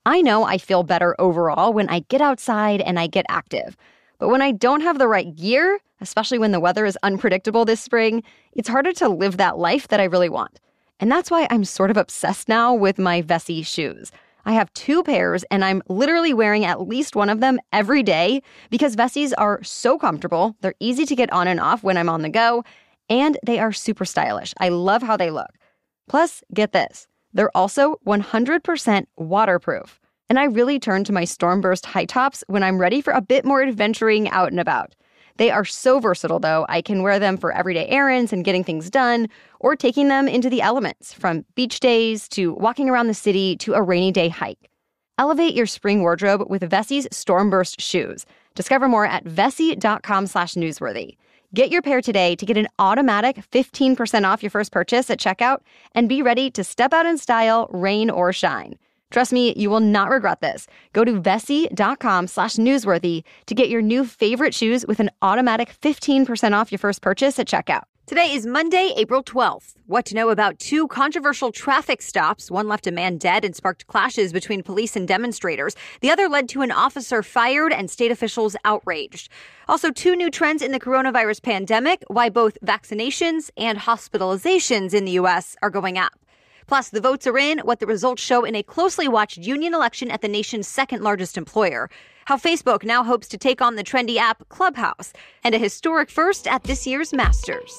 I know I feel better overall when I get outside and I get active. But when I don't have the right gear, especially when the weather is unpredictable this spring, it's harder to live that life that I really want. And that's why I'm sort of obsessed now with my Vessi shoes. I have 2 pairs, and I'm literally wearing at least one of them every day because Vessis are so comfortable, they're easy to get on and off when I'm on the go, and they are super stylish. I love how they look. Plus, get this, they're also 100% waterproof. And I really turn to my Stormburst high tops when I'm ready for a bit more adventuring out and about. They are so versatile, though. I can wear them for everyday errands and getting things done, or taking them into the elements, from beach days to walking around the city to a rainy day hike. Elevate your spring wardrobe with Vessi's Stormburst shoes. Discover more at vessi.com/newsworthy. Get your pair today to get an automatic 15% off your first purchase at checkout and be ready to step out in style, rain or shine. Trust me, you will not regret this. Go to vessi.com/newsworthy to get your new favorite shoes with an automatic 15% off your first purchase at checkout. Today is Monday, April 12th. What to know about 2 controversial traffic stops. One left a man dead and sparked clashes between police and demonstrators. The other led to an officer fired and state officials outraged. Also, 2 new trends in the coronavirus pandemic, why both vaccinations and hospitalizations in the U.S. are going up. Plus, the votes are in, what the results show in a closely watched union election at the nation's second largest employer, how Facebook now hopes to take on the trendy app Clubhouse, and a historic first at this year's Masters.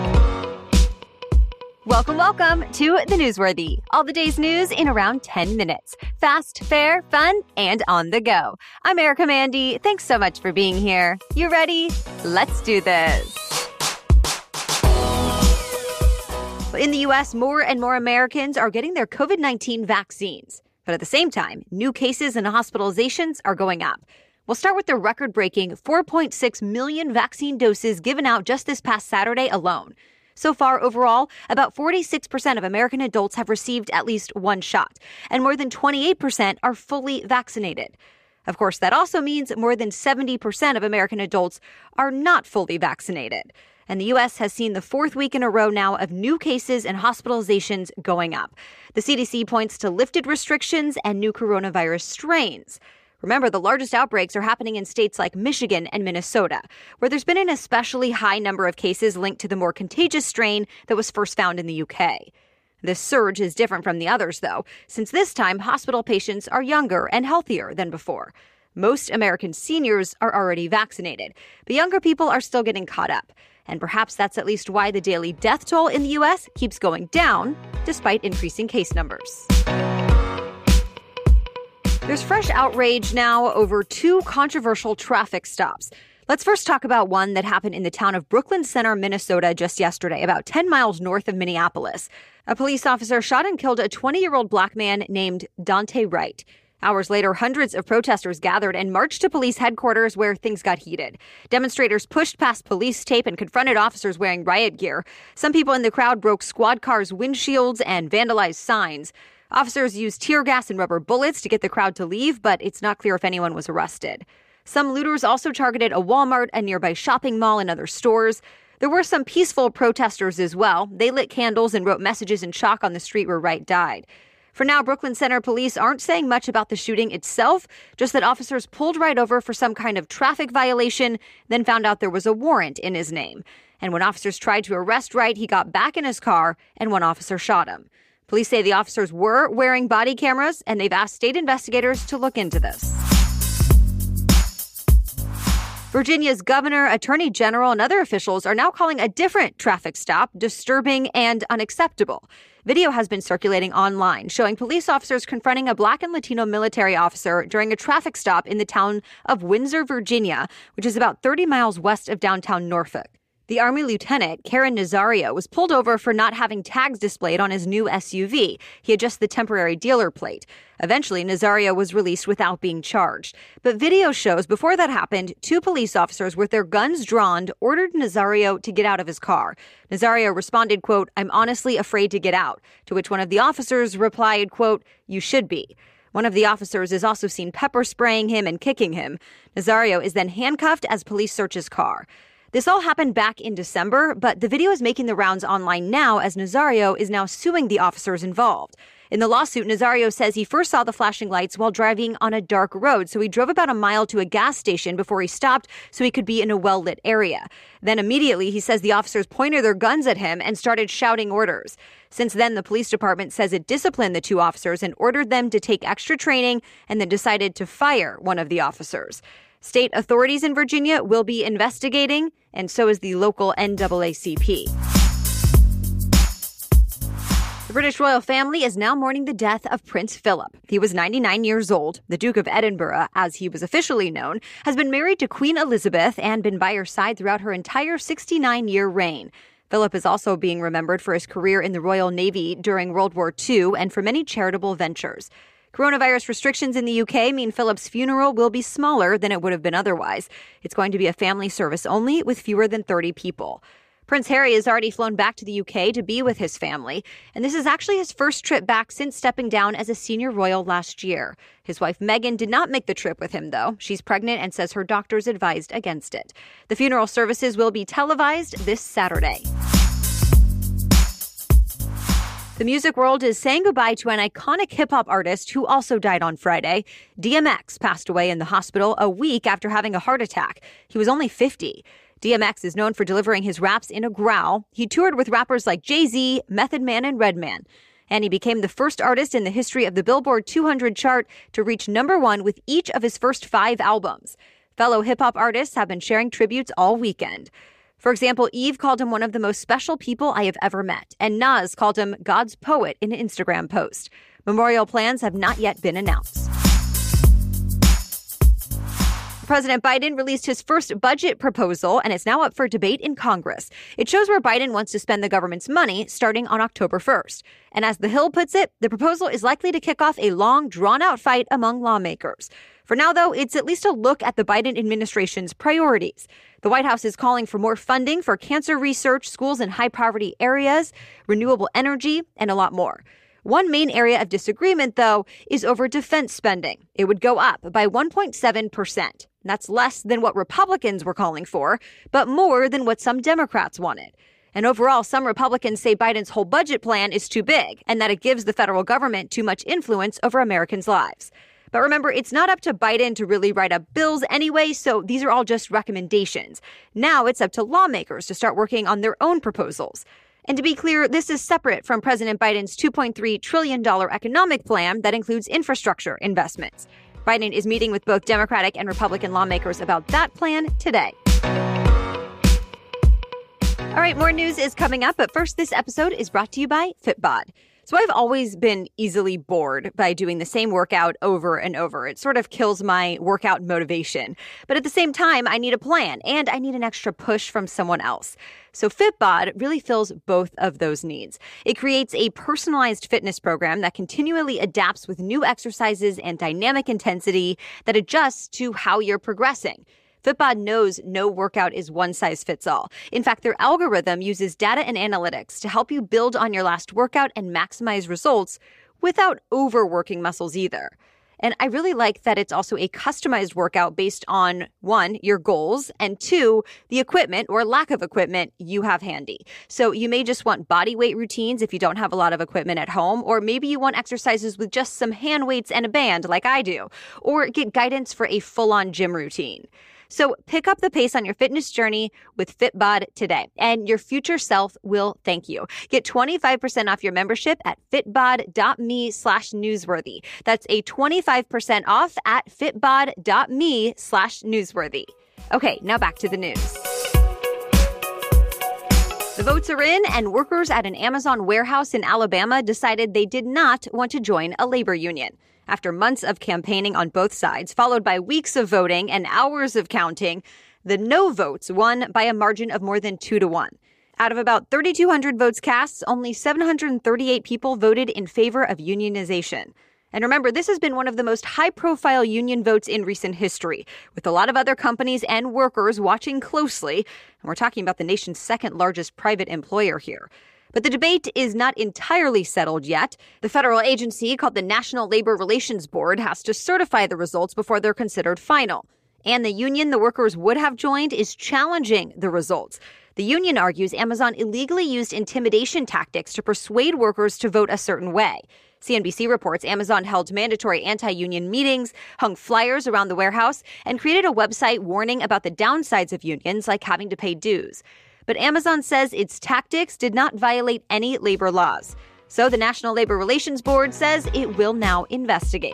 Welcome to The Newsworthy. All the day's news in around 10 minutes. Fast, fair, fun, and on the go. I'm Erica Mandy. Thanks so much for being here. You ready? Let's do this. In the U.S., more and more Americans are getting their COVID-19 vaccines. But at the same time, new cases and hospitalizations are going up. We'll start with the record-breaking 4.6 million vaccine doses given out just this past Saturday alone. So far, overall, about 46% of American adults have received at least one shot, and more than 28% are fully vaccinated. Of course, that also means more than 70% of American adults are not fully vaccinated. And the U.S. has seen the 4th week in a row now of new cases and hospitalizations going up. The CDC points to lifted restrictions and new coronavirus strains. Remember, the largest outbreaks are happening in states like Michigan and Minnesota, where there's been an especially high number of cases linked to the more contagious strain that was first found in the UK. This surge is different from the others, though, since this time hospital patients are younger and healthier than before. Most American seniors are already vaccinated, but younger people are still getting caught up. And perhaps that's at least why the daily death toll in the U.S. keeps going down, despite increasing case numbers. There's fresh outrage now over 2 controversial traffic stops. Let's first talk about one that happened in the town of Brooklyn Center, Minnesota, just yesterday, about 10 miles north of Minneapolis. A police officer shot and killed a 20-year-old black man named Dante Wright. Hours later, hundreds of protesters gathered and marched to police headquarters where things got heated. Demonstrators pushed past police tape and confronted officers wearing riot gear. Some people in the crowd broke squad cars' windshields and vandalized signs. Officers used tear gas and rubber bullets to get the crowd to leave, but it's not clear if anyone was arrested. Some looters also targeted a Walmart, a nearby shopping mall, and other stores. There were some peaceful protesters as well. They lit candles and wrote messages in chalk on the street where Wright died. For now, Brooklyn Center police aren't saying much about the shooting itself, just that officers pulled Wright over for some kind of traffic violation, then found out there was a warrant in his name. And when officers tried to arrest Wright, he got back in his car and one officer shot him. Police say the officers were wearing body cameras, and they've asked state investigators to look into this. Virginia's governor, attorney general, and other officials are now calling a different traffic stop disturbing and unacceptable. Video has been circulating online showing police officers confronting a Black and Latino military officer during a traffic stop in the town of Windsor, Virginia, which is about 30 miles west of downtown Norfolk. The Army Lieutenant, Karen Nazario, was pulled over for not having tags displayed on his new SUV. He had just the temporary dealer plate. Eventually, Nazario was released without being charged. But video shows before that happened, 2 police officers with their guns drawn ordered Nazario to get out of his car. Nazario responded, quote, "I'm honestly afraid to get out," to which one of the officers replied, quote, "You should be." One of the officers is also seen pepper spraying him and kicking him. Nazario is then handcuffed as police search his car. This all happened back in December, but the video is making the rounds online now as Nazario is now suing the officers involved. In the lawsuit, Nazario says he first saw the flashing lights while driving on a dark road, so he drove about a mile to a gas station before he stopped so he could be in a well-lit area. Then immediately, he says the officers pointed their guns at him and started shouting orders. Since then, the police department says it disciplined the two officers and ordered them to take extra training and then decided to fire one of the officers. State authorities in Virginia will be investigating, and so is the local NAACP. The British royal family is now mourning the death of Prince Philip. He was 99 years old. The Duke of Edinburgh, as he was officially known, has been married to Queen Elizabeth and been by her side throughout her entire 69-year reign. Philip is also being remembered for his career in the Royal Navy during World War II and for many charitable ventures. Coronavirus restrictions in the UK mean Philip's funeral will be smaller than it would have been otherwise. It's going to be a family service only with fewer than 30 people. Prince Harry has already flown back to the UK to be with his family, and this is actually his first trip back since stepping down as a senior royal last year. His wife Meghan did not make the trip with him, though. She's pregnant and says her doctors advised against it. The funeral services will be televised this Saturday. The music world is saying goodbye to an iconic hip-hop artist who also died on Friday. DMX passed away in the hospital a week after having a heart attack. He was only 50. DMX is known for delivering his raps in a growl. He toured with rappers like Jay-Z, Method Man, and Redman. And he became the first artist in the history of the Billboard 200 chart to reach #1 with each of his first 5 albums. Fellow hip-hop artists have been sharing tributes all weekend. For example, Eve called him one of the most special people I have ever met, and Nas called him God's poet in an Instagram post. Memorial plans have not yet been announced. President Biden released his first budget proposal, and it's now up for debate in Congress. It shows where Biden wants to spend the government's money starting on October 1st. And as The Hill puts it, the proposal is likely to kick off a long, drawn-out fight among lawmakers. For now, though, it's at least a look at the Biden administration's priorities. The White House is calling for more funding for cancer research, schools in high-poverty areas, renewable energy, and a lot more. One main area of disagreement, though, is over defense spending. It would go up by 1.7%. That's less than what Republicans were calling for, but more than what some Democrats wanted. And overall, some Republicans say Biden's whole budget plan is too big and that it gives the federal government too much influence over Americans' lives. But remember, it's not up to Biden to really write up bills anyway, so these are all just recommendations. Now it's up to lawmakers to start working on their own proposals. And to be clear, this is separate from President Biden's $2.3 trillion economic plan that includes infrastructure investments. Biden is meeting with both Democratic and Republican lawmakers about that plan today. All right, more news is coming up, but first, this episode is brought to you by Fitbod. So I've always been easily bored by doing the same workout over and over. It sort of kills my workout motivation. But at the same time, I need a plan and I need an extra push from someone else. So Fitbod really fills both of those needs. It creates a personalized fitness program that continually adapts with new exercises and dynamic intensity that adjusts to how you're progressing. Fitbod knows no workout is one size fits all. In fact, their algorithm uses data and analytics to help you build on your last workout and maximize results without overworking muscles either. And I really like that it's also a customized workout based on, 1, your goals, and 2, the equipment or lack of equipment you have handy. So you may just want body weight routines if you don't have a lot of equipment at home, or maybe you want exercises with just some hand weights and a band like I do, or get guidance for a full-on gym routine. So pick up the pace on your fitness journey with Fitbod today, and your future self will thank you. Get 25% off your membership at fitbod.me/newsworthy. That's a 25% off at fitbod.me/newsworthy. Okay, now back to the news. The votes are in, and workers at an Amazon warehouse in Alabama decided they did not want to join a labor union. After months of campaigning on both sides, followed by weeks of voting and hours of counting, the no votes won by a margin of more than 2-1. Out of about 3,200 votes cast, only 738 people voted in favor of unionization. And remember, this has been one of the most high-profile union votes in recent history, with a lot of other companies and workers watching closely. And we're talking about the nation's second-largest private employer here. But the debate is not entirely settled yet. The federal agency, called the National Labor Relations Board, has to certify the results before they're considered final. And the union the workers would have joined is challenging the results. The union argues Amazon illegally used intimidation tactics to persuade workers to vote a certain way. CNBC reports Amazon held mandatory anti-union meetings, hung flyers around the warehouse, and created a website warning about the downsides of unions, like having to pay dues. But Amazon says its tactics did not violate any labor laws. So the National Labor Relations Board says it will now investigate.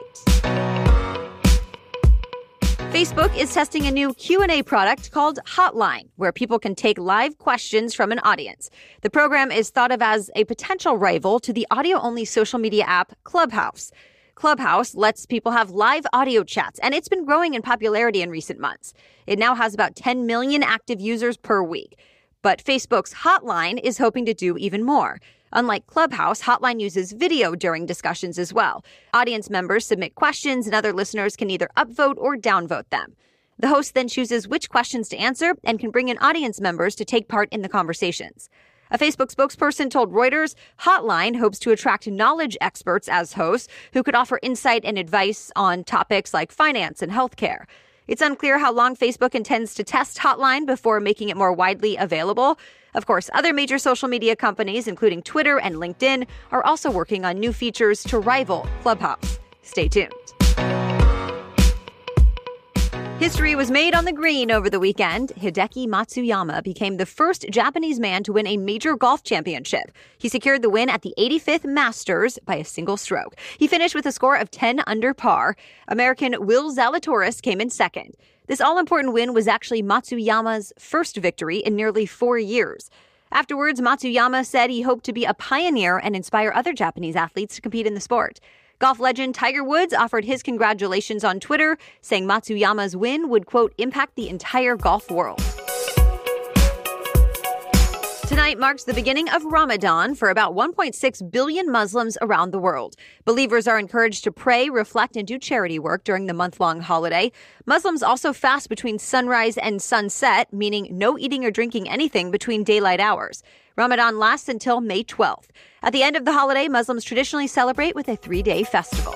Facebook is testing a new Q&A product called Hotline, where people can take live questions from an audience. The program is thought of as a potential rival to the audio-only social media app Clubhouse. Clubhouse lets people have live audio chats, and it's been growing in popularity in recent months. It now has about 10 million active users per week. But Facebook's Hotline is hoping to do even more. Unlike Clubhouse, Hotline uses video during discussions as well. Audience members submit questions, and other listeners can either upvote or downvote them. The host then chooses which questions to answer and can bring in audience members to take part in the conversations. A Facebook spokesperson told Reuters, Hotline hopes to attract knowledge experts as hosts who could offer insight and advice on topics like finance and healthcare. It's unclear how long Facebook intends to test Hotline before making it more widely available. Of course, other major social media companies, including Twitter and LinkedIn, are also working on new features to rival Clubhouse. Stay tuned. History was made on the green over the weekend. Hideki Matsuyama became the first Japanese man to win a major golf championship. He secured the win at the 85th Masters by a single stroke. He finished with a score of 10 under par. American Will Zalatoris came in second. This all-important win was actually Matsuyama's first victory in nearly 4 years. Afterwards, Matsuyama said he hoped to be a pioneer and inspire other Japanese athletes to compete in the sport. Golf legend Tiger Woods offered his congratulations on Twitter, saying Matsuyama's win would, quote, impact the entire golf world. Tonight marks the beginning of Ramadan for about 1.6 billion Muslims around the world. Believers are encouraged to pray, reflect, and do charity work during the month-long holiday. Muslims also fast between sunrise and sunset, meaning no eating or drinking anything between daylight hours. Ramadan lasts until May 12th. At the end of the holiday, Muslims traditionally celebrate with a 3-day festival.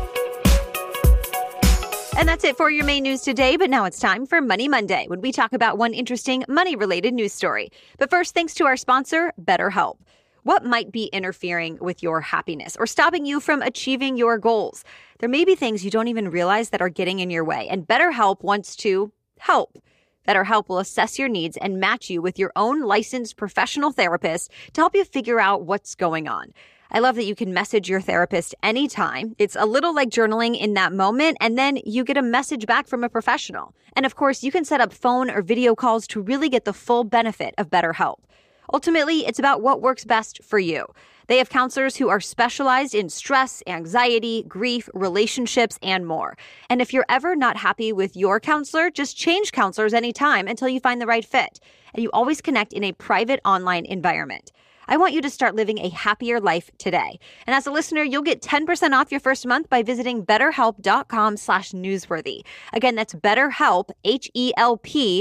And that's it for your main news today, but now it's time for Money Monday, when we talk about one interesting money-related news story. But first, thanks to our sponsor, BetterHelp. What might be interfering with your happiness or stopping you from achieving your goals? There may be things you don't even realize that are getting in your way, and BetterHelp wants to help. BetterHelp will assess your needs and match you with your own licensed professional therapist to help you figure out what's going on. I love that you can message your therapist anytime. It's a little like journaling in that moment, and then you get a message back from a professional. And of course, you can set up phone or video calls to really get the full benefit of BetterHelp. Ultimately, it's about what works best for you. They have counselors who are specialized in stress, anxiety, grief, relationships, and more. And if you're ever not happy with your counselor, just change counselors anytime until you find the right fit. And you always connect in a private online environment. I want you to start living a happier life today. And as a listener, you'll get 10% off your first month by visiting BetterHelp.com/newsworthy. Again, that's BetterHelp, H-E-L-P,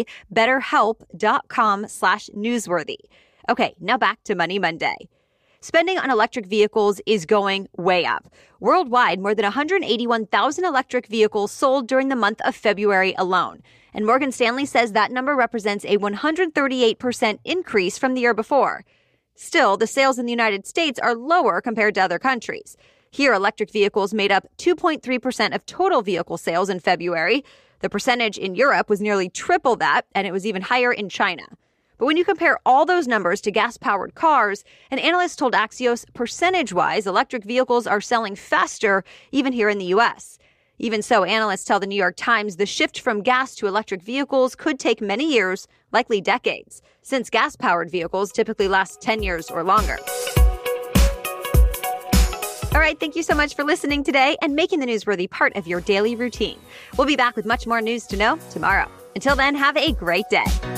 BetterHelp.com/newsworthy. Okay, now back to Money Monday. Spending on electric vehicles is going way up. Worldwide, more than 181,000 electric vehicles sold during the month of February alone. And Morgan Stanley says that number represents a 138% increase from the year before. Still, the sales in the United States are lower compared to other countries. Here, electric vehicles made up 2.3% of total vehicle sales in February. The percentage in Europe was nearly triple that, and it was even higher in China. But when you compare all those numbers to gas-powered cars, an analyst told Axios percentage-wise, electric vehicles are selling faster even here in the U.S. Even so, analysts tell the New York Times the shift from gas to electric vehicles could take many years, likely decades, since gas-powered vehicles typically last 10 years or longer. All right, thank you so much for listening today and making the Newsworthy part of your daily routine. We'll be back with much more news to know tomorrow. Until then, have a great day.